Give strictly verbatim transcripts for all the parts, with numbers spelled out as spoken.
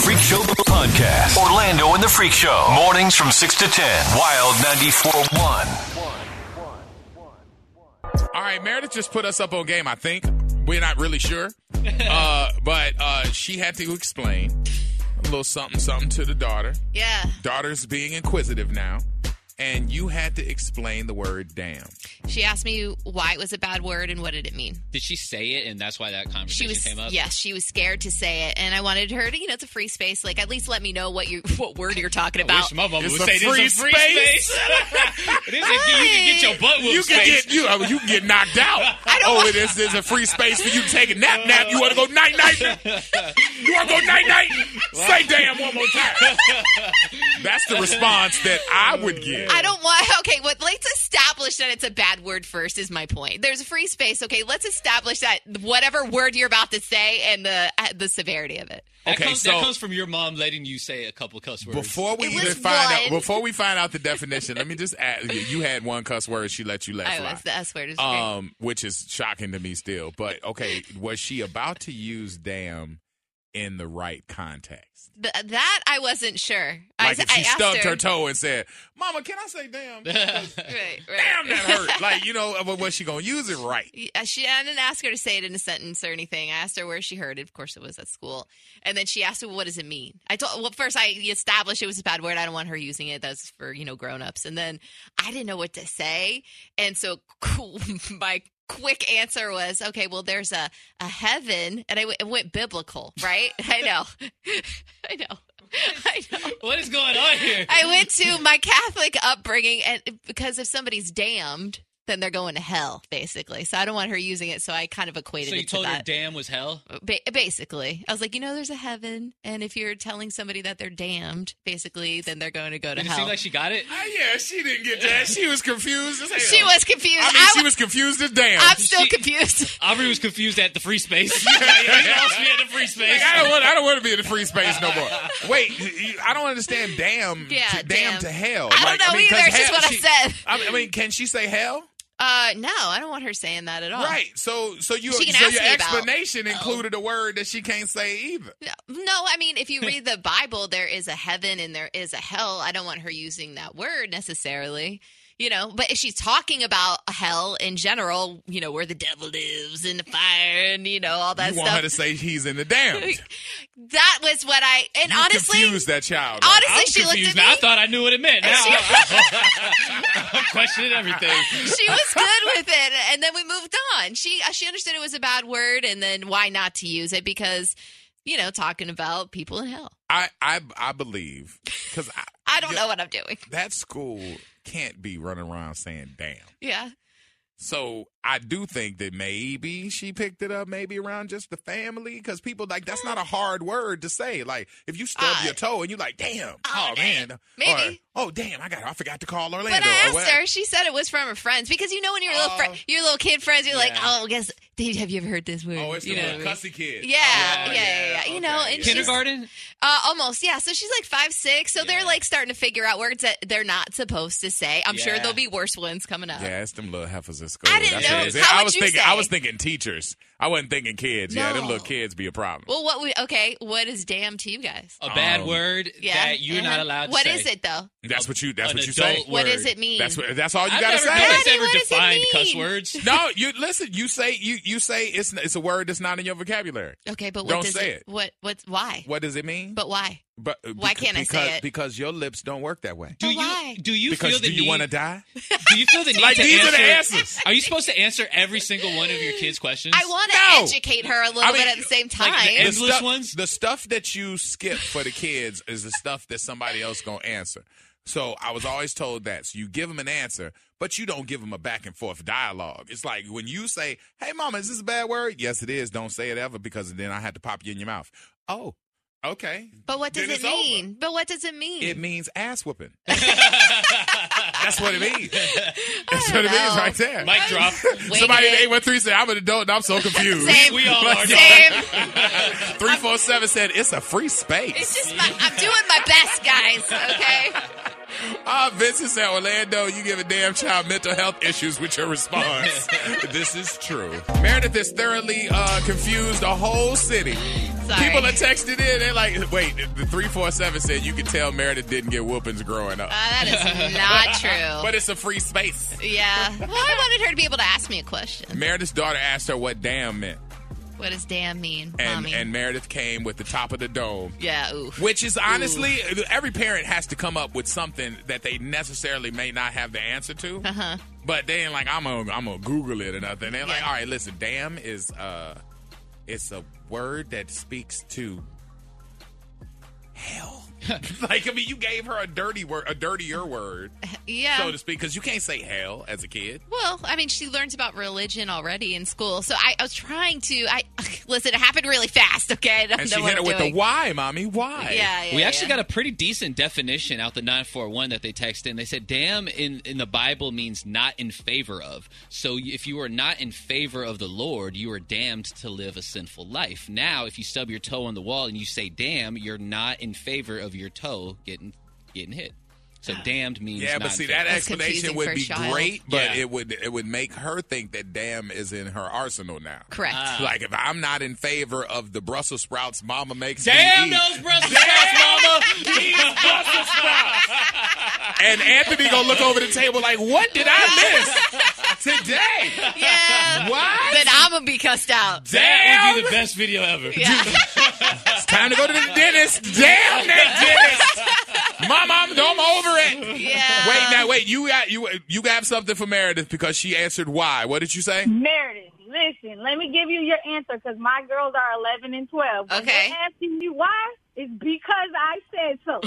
Freak Show Podcast. Orlando and the Freak Show. Mornings from six to ten. Wild ninety-four point one. All right, Meredith just put us up on game, I think. We're not really sure. Uh, but uh, she had to explain a little something, something to the daughter. Yeah. Daughter's being inquisitive now. And you had to explain the word damn. She asked me why it was a bad word and what did it mean. Did she say it, and that's why that She conversation was, came up? yes, she was scared to say it, and I wanted her to, you know, it's a free space. Like, at least let me know what you, what word you're talking I about. wish my mama It's would a say free this is a free space. space. It is a, you can get your butt whooped You can space. get you, uh, you can get knocked out. I don't oh, want- it is there's a free space for you to take a nap. Nap. You want to go night night? You want to go night night? Say damn one more time. That's the response that I would give. I don't want, okay, well, let's establish that it's a bad word first is my point. There's a free space, okay? Let's establish that whatever word you're about to say and the uh, the severity of it. That, Okay, comes, so- that comes from your mom letting you say a couple cuss words. Before we It even was find out, one. before we find out the definition, let me just add. You had one cuss word she let you let I fly. was, the S word is great. Um, which is shocking to me still. But okay, was she about to use damn in the right context? Th- that I wasn't sure. I, Like if I she asked stubbed her. her toe and said, "Mama, can I say damn? Because Right, right. damn, that hurt." Like, you know, but was she gonna use it right? Yeah, She, I didn't ask her to say it in a sentence or anything. I asked her where she heard it. Of course, it was at school. And then she asked me, what does it mean? I told, well, first I established it was a bad word. I don't want her using it. That's for, you know, grown-ups. And then I didn't know what to say. And so my quick answer was, okay, well, there's a, a heaven. And I w- it went biblical, right? I know. I know. I know. What is going on here? I went to my Catholic upbringing, and because if somebody's damned, then they're going to hell, basically. So I don't want her using it, so I kind of equated So you it to told her that. damn was hell? Ba- basically. I was like, you know, there's a heaven, and if you're telling somebody that they're damned, basically, then they're going to go to Did it hell. seem like she got it? Uh, yeah, she didn't get that. She was confused as hell. She was confused. I mean, I she w- was confused as damn. I'm still She- confused. Aubrey was confused at the free space. yeah, yeah, you lost me at the free space. Like, I don't want. I don't want to be in the free space no more. Wait, you- I don't understand. Damn. Yeah, to, damn. damn. to hell. I don't Like, know mean, 'cause either. It's just hell- what I she- said. I mean, can she say hell? Uh, no, I don't want her saying that at all. Right. So, so you, She can so ask your me about- explanation included a word that she can't say either. No, I mean, if you read the Bible, there is a heaven and there is a hell. I don't want her using that word necessarily, you know. But if she's talking about hell in general, you know, where the devil lives and the fire and, you know, all that You want stuff. her to say he's in the damned. That was what I, and You honestly, confused that child. honestly, I'm she looked confused at now. me. I thought I knew what it meant. Now I'm questioning everything. She was good with it, and then we moved on. She she understood it was a bad word, and then why not to use it because, you know, talking about people in hell. I, I, I believe because I, I don't yeah, know what I'm doing. that school can't be running around saying damn. Yeah. So I do think that maybe she picked it up maybe around just the family because people like that's not a hard word to say. Like if you stub Uh, your toe and you like damn, oh, oh, damn. man, Maybe. Or, oh damn, I got I forgot to call Orlando. But I or asked whatever. her. She said it was from her friends because you know when you're a little Oh. fri your little kid friends, you're like, Yeah. oh, guess have you ever heard this word? Oh, it's the you know little what I mean? cussy kid. Yeah, Oh, yeah, yeah, yeah. You know, okay, and yeah. she's- Kindergarten? Uh, almost, yeah. So she's like five, six. So they're like starting to figure out words that they're not supposed to say. I'm sure Yeah. there'll be worse ones coming up. Yeah, it's them little heifers at school. I didn't That's know. what it is. How I would was you thinking. I say? was thinking teachers. I wasn't thinking kids. Yeah, them No. little kids be a problem. Well, what? We, okay, what is damn to you guys? A bad Um, word Yeah, that you're uh-huh. not allowed to What say. is it though? That's what you. That's An what you adult say. word. What does it mean? That's what. That's all you I've gotta never, say. nobody's Daddy, ever what does it defined cuss mean? words. No, you listen. You say you you say it's it's a word that's not in your vocabulary. Okay, but what Don't does say it, it. What? What's why? What does it mean? But why? But Why beca- can't I say because, it? Because your lips don't work that way. Do But you why? do you Because feel the do you need? want to die? Do you feel the need Like to these answer? are the answers. Are you supposed to answer every single one of your kids' questions? I want to No. educate her a little I mean, bit at the same time. like the The endless stuff, ones? the stuff that you skip for the kids is the stuff that somebody else gonna answer. So I was always told that. So you give them an answer, but you don't give them a back and forth dialogue. It's like when you say, "Hey, mama, is this a bad word?" Yes, it is. Don't say it ever because then I had to pop you in your mouth. Oh, okay. but what does Then it it's over. mean? But what does it mean? It means ass whooping. That's what it means. That's what it know. means right there. Mic drop. Winging Somebody in it. eight one three said, "I'm an adult and I'm so confused." Same. We all are. Same. three four seven said, "It's a free space." It's just my, I'm doing my best, guys. Okay. Ah, Vincent said, "Orlando, you give a damn child mental health issues with your response." This is true. Meredith has thoroughly uh, confused a whole city. Sorry. People are texting in. They're like, wait, the three four seven said you can tell Meredith didn't get whoopings growing up. Uh, that is not true. But it's a free space. Yeah. Well, I wanted her to be able to ask me a question. Meredith's daughter asked her what damn meant. What does damn mean, And, Mommy? and Meredith came with the top of the dome. Yeah, oof. Which is honestly, ooh. Every parent has to come up with something that they necessarily may not have the answer to. Uh-huh. But they ain't like, I'm going I'm to Google it or nothing. They're Yeah. like, all right, listen, damn is uh, it's a word that speaks to hell. Like, I mean, you gave her a dirty word, a dirtier word, Yeah. so to speak, because you can't say hell as a kid. Well, I mean, she learns about religion already in school. So I, I was trying to. I listen. It happened really fast. Okay, I don't And know she what hit her I'm with doing. the why, mommy, why? Yeah, yeah. We actually yeah. got a pretty decent definition out the nine four one that they texted in. They said, damn in, in the Bible means not in favor of. So if you are not in favor of the Lord, you are damned to live a sinful life. Now, if you stub your toe on the wall and you say damn, you're not in favor of your toe getting getting hit. So damned means Yeah, not but in see, favor. that That's explanation confusing would for a be child. great, but Yeah. it would it would make her think that damn is in her arsenal now. Correct. Ah. Like, if I'm not in favor of the Brussels sprouts mama makes Damn me eat, those Brussels sprouts, mama! these Brussels sprouts. And Anthony gonna look over the table like, what did I miss today? Yeah. What? Then I'm gonna be cussed out. That would be the best video ever. Yeah. It's time to go to the dentist. Damn that dentist. Mom, I'm, I'm over it. Yeah. Wait, now, wait. You got you you got something for Meredith because she answered why. What did you say? Meredith, listen, let me give you your answer because my girls are eleven and twelve. When Okay. they're asking you why, it's because I said so.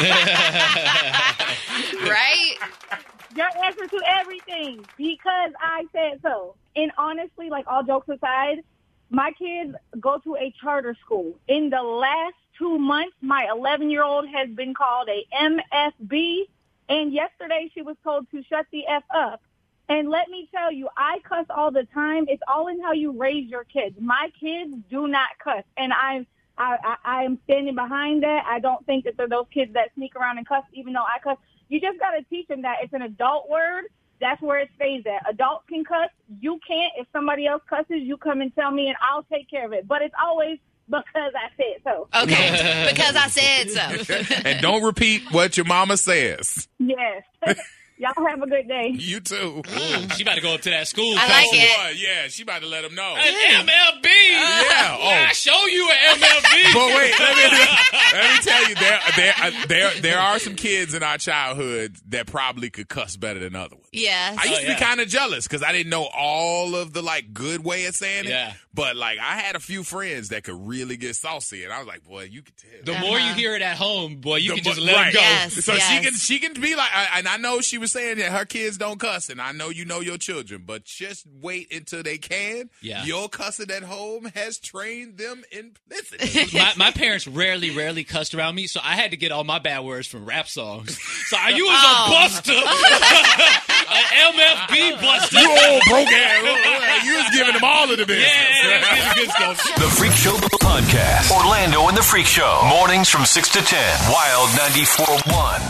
Right. Your answer to everything, because I said so. And honestly, like all jokes aside, my kids go to a charter school. In the last two months, my eleven-year-old has been called a M F B, and yesterday she was told to shut the F up. And let me tell you, I cuss all the time. It's all in how you raise your kids. My kids do not cuss, and I'm I, I, I am standing behind that. I don't think that they're those kids that sneak around and cuss, even though I cuss. You just got to teach them that it's an adult word. That's where it stays at. Adults can cuss. You can't. If somebody else cusses, you come and tell me, and I'll take care of it. But it's always because I said so. Okay. Because I said so. And don't repeat what your mama says. Yes. Y'all have a good day. You too. Ooh, she about to go up to that school. I like Oh, it. boy, yeah, she about to let him know. An M L B. Yeah, oh. I show you an M L B. But wait, let me, let me tell you, there, there, uh, there, there are some kids in our childhood that probably could cuss better than other ones. Yes. I used Oh, to yeah. be kind of jealous because I didn't know all of the like good way of saying it. Yeah. But like I had a few friends that could really get saucy, and I was like, boy, you could tell. The more you hear it at home, boy, you The can just mo- let right. it go. Yes. So she yes. can she can be like, I, and I know she was saying that her kids don't cuss, and I know you know your children, but just wait until they can. Yeah. Your cussing at home has trained them implicitly. My, my parents rarely, rarely cussed around me, so I had to get all my bad words from rap songs. So I, you was Oh. a buster, an M F B buster. You old broke ass. You was giving them all of the business. Yeah, that's good stuff. The Freak Show Podcast. Orlando and the Freak Show. Mornings from six to ten. Wild ninety-four point one.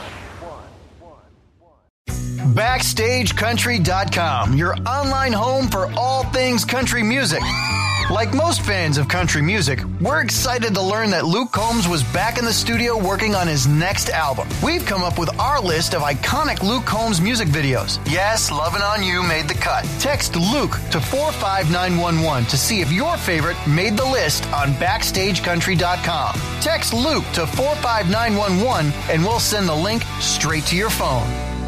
Backstage Country dot com, your online home for all things country music. Like most fans of country music, we're excited to learn that Luke Combs was back in the studio working on his next album. We've come up with our list of iconic Luke Combs music videos. Yes, Lovin' On You made the cut. Text Luke to four five nine one one to see if your favorite made the list on Backstage Country dot com. Text Luke to four five nine one one and we'll send the link straight to your phone.